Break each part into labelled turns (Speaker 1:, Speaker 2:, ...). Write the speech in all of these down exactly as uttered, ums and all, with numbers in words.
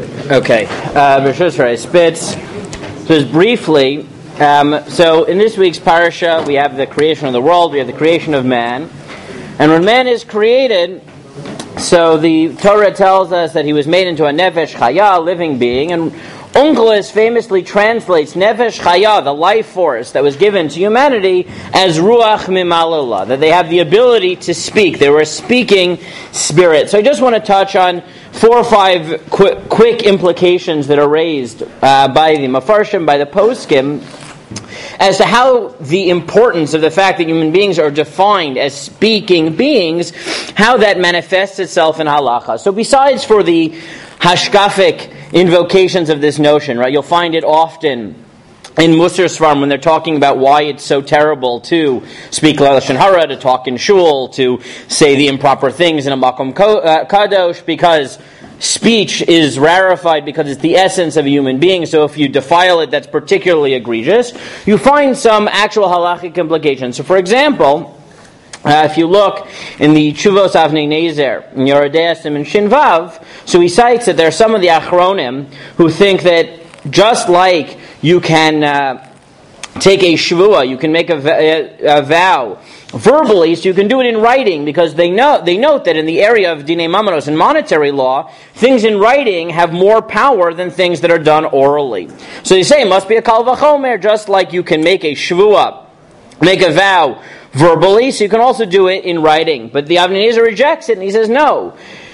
Speaker 1: Okay, uh, B'Shusrei Spitz. Just briefly, um, so in this week's parasha, we have the creation of the world, we have the creation of man. And when man is created, so the Torah tells us that he was made into a nefesh chaya, living being, and Onkelos famously translates nefesh chaya, the life force that was given to humanity, as ruach mimalallah, that they have the ability to speak. They were a speaking spirit. So I just want to touch on four or five quick, quick implications that are raised uh, by the Mefarshim, by the Poskim, as to how the importance of the fact that human beings are defined as speaking beings, how that manifests itself in halacha. So besides for the hashkafic invocations of this notion, right, you'll find it often in Musar Svarim when they're talking about why it's so terrible to speak Lashon Hara, to talk in shul, to say the improper things in a makom kadosh, because speech is rarefied because it's the essence of a human being, so if you defile it, that's particularly egregious. You find some actual halachic implications. So for example, Uh, if you look in the Tshuvos Avnei Nezer, in Yoredei Asim and Shin Vav, so he cites that there are some of the Achronim who think that just like you can uh, take a shvua, you can make a, a, a vow verbally, so you can do it in writing, because they know they note that in the area of Dinei Mamanos and monetary law, things in writing have more power than things that are done orally. So they say it must be a kal vachomer, just like you can make a shvua, make a vow verbally, so you can also do it in writing. But the Avnei Nezer rejects it, and he says no.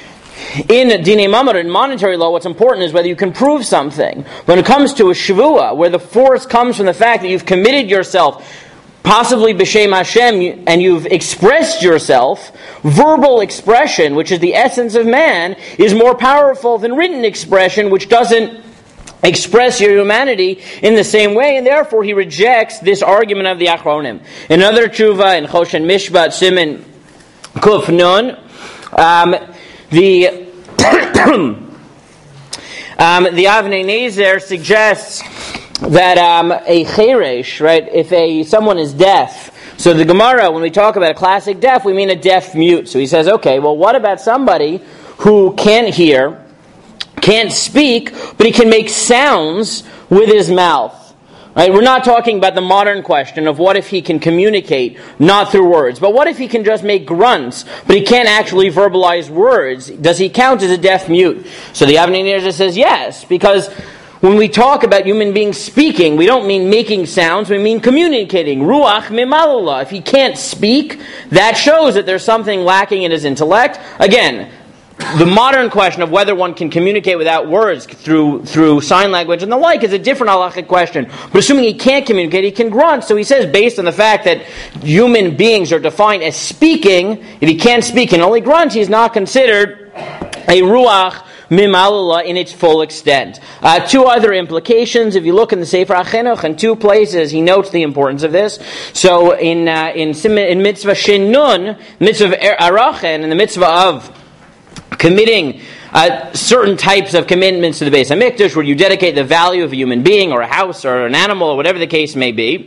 Speaker 1: In Dinei Mamar, in monetary law, what's important is whether you can prove something. When it comes to a Shavua, where the force comes from the fact that you've committed yourself, possibly b'shem Hashem, and you've expressed yourself, verbal expression, which is the essence of man, is more powerful than written expression, which doesn't express your humanity in the same way, and therefore he rejects this argument of the Achronim. Another tshuva in Choshen Mishpat Siman Kuf Nun, um, the um, the Avnei Nezer suggests that um, a cheresh, right, if a someone is deaf, so the Gemara, when we talk about a classic deaf, we mean a deaf mute. So he says, okay, well, what about somebody who can't hear, can't speak, but he can make sounds with his mouth? Right? We're not talking about the modern question of what if he can communicate not through words, but what if he can just make grunts, but he can't actually verbalize words? Does he count as a deaf mute? So the Avnei Nezer says yes, because when we talk about human beings speaking, we don't mean making sounds, we mean communicating. Ruach mimalallah. If he can't speak, that shows that there's something lacking in his intellect. Again, the modern question of whether one can communicate without words through through sign language and the like is a different halachic question. But assuming he can't communicate, he can grunt. So he says, based on the fact that human beings are defined as speaking, if he can't speak and only grunt, he's not considered a ruach mimalallah in its full extent. Uh, two other implications. If you look in the Sefer HaChinuch, in two places, he notes the importance of this. So in uh, in, in mitzvah Shin Nun, mitzvah of Arachen, in the mitzvah of committing uh, certain types of commitments to the Beis HaMikdash, where you dedicate the value of a human being or a house or an animal or whatever the case may be.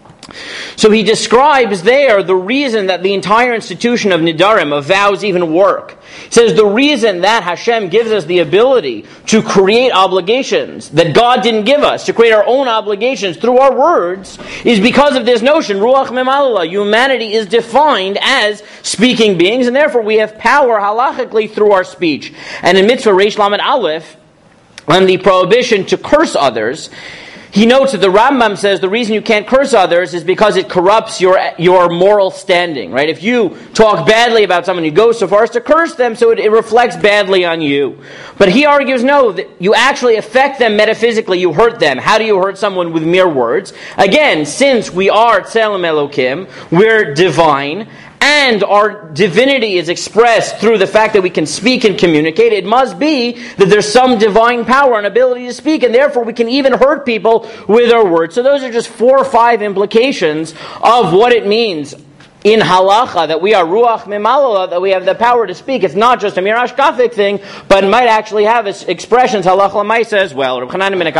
Speaker 1: So he describes there the reason that the entire institution of Nidarim, of vows, even work. He says the reason that Hashem gives us the ability to create obligations that God didn't give us, to create our own obligations through our words, is because of this notion, Ruach mimalallah. Humanity is defined as speaking beings, and therefore we have power halachically through our speech. And in Mitzvah Reish Lamed Aleph, on the prohibition to curse others, he notes that the Rambam says the reason you can't curse others is because it corrupts your your moral standing, right? If you talk badly about someone, you go so far as to curse them, so it, it reflects badly on you. But he argues, no, that you actually affect them metaphysically, you hurt them. How do you hurt someone with mere words? Again, since we are Tselem Elokim, we're divine, and our divinity is expressed through the fact that we can speak and communicate, it must be that there's some divine power and ability to speak, and therefore we can even hurt people with our words. So those are just four or five implications of what it means in halacha that we are ruach mimalallah, that we have the power to speak. It's not just a mere hashkafic thing, but it might actually have its expressions halacha l'maisa as well.